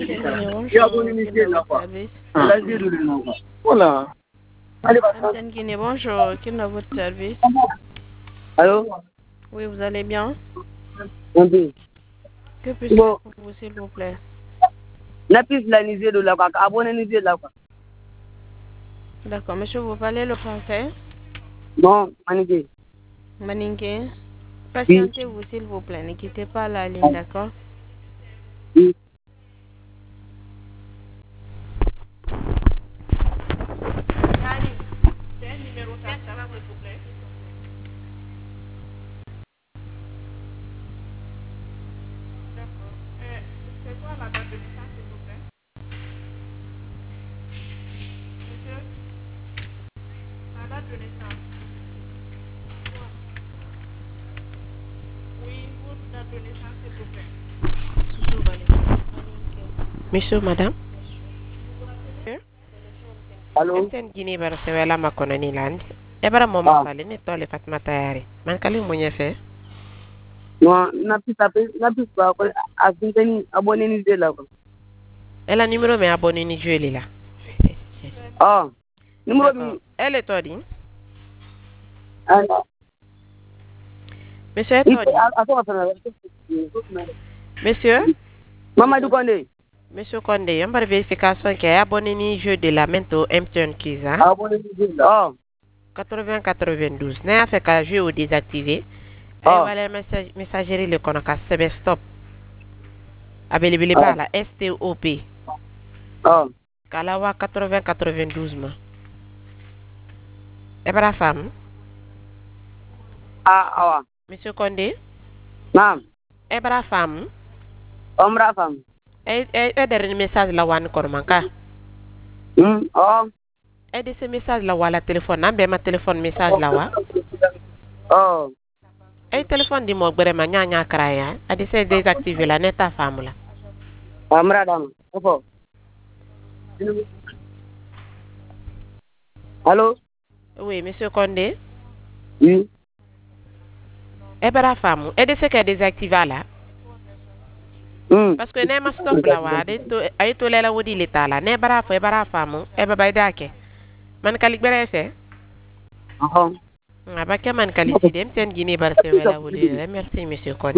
Guinée, bonjour. Quel est votre service? Voilà. Antenne Guinée, bonjour. Quel est votre service? Allô? Oui, vous allez bien? Oui. Que puis-je faire pour vous, s'il vous plaît? La piste la nisée de la vague. Abonnez nisée de la vague. D'accord, monsieur, vous parlez le français? Non, Manigé. Maningue? Oui. Patientez-vous, s'il vous plaît. Ne quittez pas la ligne, d'accord? Oui. C'est un numéro d'Instagram, s'il vous plaît. D'accord. C'est quoi la date de naissance, s'il vous plaît? Monsieur, la date de naissance. Oui, votre date de naissance, s'il vous plaît. Monsieur, madame? Allô? Mten Guinea bara sewela makono ni land. Ebara moma Ah. fale ni tole Fatma tayari. Man kali mwenye fe. Non, la piste pas. Abonnez nisée de la vague. Ela numéro me abonné ni jueli la. Ah. Numéro D'accord. bi. Elle est todi. Alors. Monsieur est todi. Monsieur? Mamadou Kondé. Monsieur Condé, yambar vérification ke abonné ni jeu de la mento MTN Kiza. Abonnez nisée. Ah. 80-92. Na fait ka jeu ou désactivé. Ay Ah. wala messagerie le kono ka sebe stop. Abelibili ba la STOP. Ah. Kalawa 80-92 ma. Ebara femme. Ah. Ah. Monsieur Condé. Naam. Ebara femme. Omra fam. Dernier message la wan kono manka. Oh. De ce message la wala téléphone. Nambe ma téléphone message la wa. Oh. Téléphone di mo gbere ma nya kraya. Adi se désactiver la neta femme la. Omra dam. Opo. Allô? Oui, monsieur Condé. Oui. Ebara femme. De ce que désactiver la. Parce que ne ma stop la wa. Ay to lela wodi leta la. Ne bara fo ebara femme. Eba bay dake. Man kalik bere fe. Abake man kalisi dem ten Guinée bar se wala wodi. Merci monsieur Condé.